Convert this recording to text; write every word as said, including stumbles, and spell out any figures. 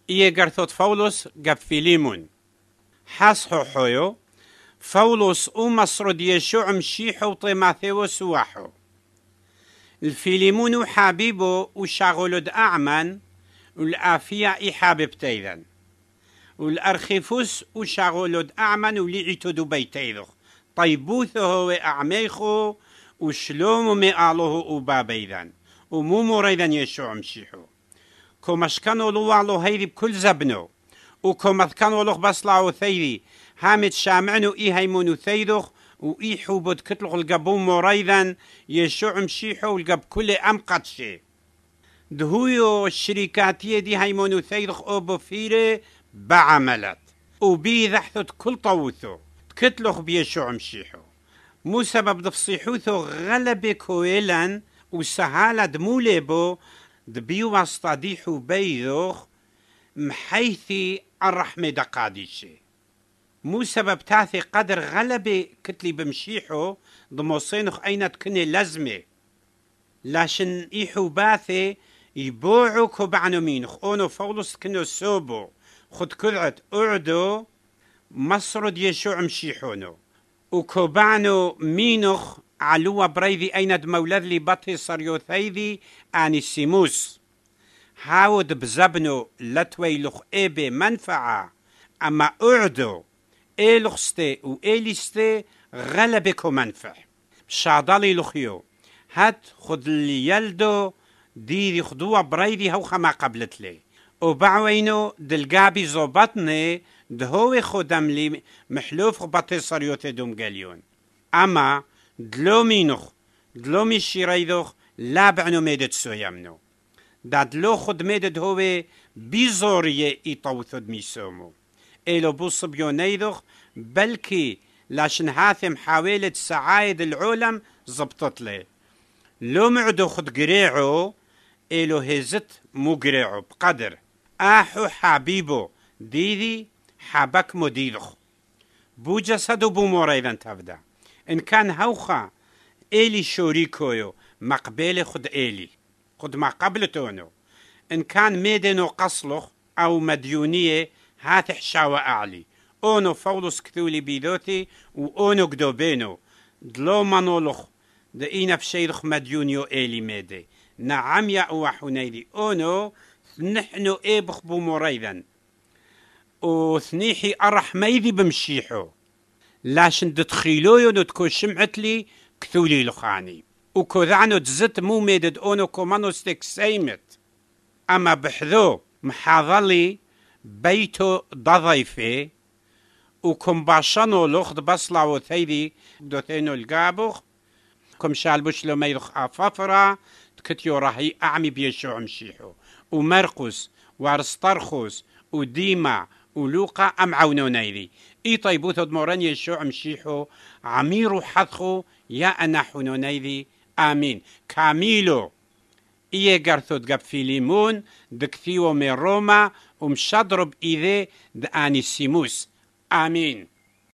إيه قرثوت فولوس قب فيليمون حاسحو حويو فولوس أو مصر ديشو مشيحو طيماثيوس واحو الفيليمون حبيبو وشاغولد أعمن والآفية إي حابب تيذن والأرخيفوس وشاغولد أعمن وليعتو دبي تيذخ طيبوثه وأعميخو وشلوم مئالوه وبابيذن ومو مريذن يشوع مشيحو كومش كانوا لوالو هيدي بكل زبنو وكومث كانوا لوخ بسلاو ثيدي هامت شامعنو إي هيمونو ثيدخ وإي حوبود كتلغ القبو مريذن يشوع مشيحو والقب كل أمقت شي دهويو الشركاتية دي هيمونو ثيدخ أوبو فيري بعملت وبي ذحثت كل طوثو كتلغ بيشوع مشيحو مو سبب دفصيحوثو غلبي كويلن وسهالة دموليبو دبيو واستاديحو بيذوخ محيثي الرحمة دقاديشي مو سبب تاثي قدر غلبي كتلي بمشيحو ضموصينخ اين تكني لازمة لاشن ايحو باثي يبوعو كوبعنو مينخ اونو فولوس كنو سوبو خد كذعت اعدو مصر ديشوع مشيحونو وكوبعنو مينخ علوا بريذي اين دمولد لي بطي صريوثيذي اني سيموس هاود بزبنو لتويلخ ايبي منفعة اما اعدو ايلخستي و ايليستي غلبكو منفع شادالي لخيو هات خد اللي يلدو ديدي خدوها بريدي هوخا ما قبلت لي وبعوينو دلقابي زوبطني دهوي خدم لي محلوف بطي صريوتي دوم قليون اما دلو مينوخ دلو ميشي ريدوخ لا بعنو ميدت سويمنو دا دلو خد ميدت هوي بيزوريه ايطوثو دميسومو إلو بوص بيونيدوخ بلكي لاشن هاثم حاولت سعايد العالم زبطت لي لو معدو خد قريعو إلو هزت مو قريعو بقدر آحو حبيبو ديدي حبك مديدوخ بو جسدو بو مريذن تفدا إن كان هوخا إلي شوريكويو مقبل خد إلي خد ما قبلتونو إن كان ميدنو قصلخ أو مديونية هاتح شاوة أعلي أونو فولوس كثولي بيدوتي وأونو قدوبينو دلو منولخ دقينا بشيدخ مديونيو إيلي ميدي نعم يا أوحونيدي أونو نحنو إيبخ بمريذن وثنيحي أرح ميدي بمشيحو لاشن دتخيلويو نتكو شمعتلي كثولي لخاني وكوذعنو تزت مو ميدد أونو كومانو ستيك سيمت أما بحذو محاضلي بيتو ضضيفي وكم باشانو لوخد بصلاو ثيدي دوثينو القابوخ كم شالبوش لو ميدخ أفافرا تكتيو راهي أعمي بيشوع مشيحو ومرقس وارسترخوس وديما ولوقا أم عونو نيدي إي طيبوثو دموران يشوع مشيحو عميرو حثخو يا أناحونو نيدي آمين كاميلو إيه قرثود قب فيليمون دكثيو من روما ومشضرب إذي داني سيموس آمين.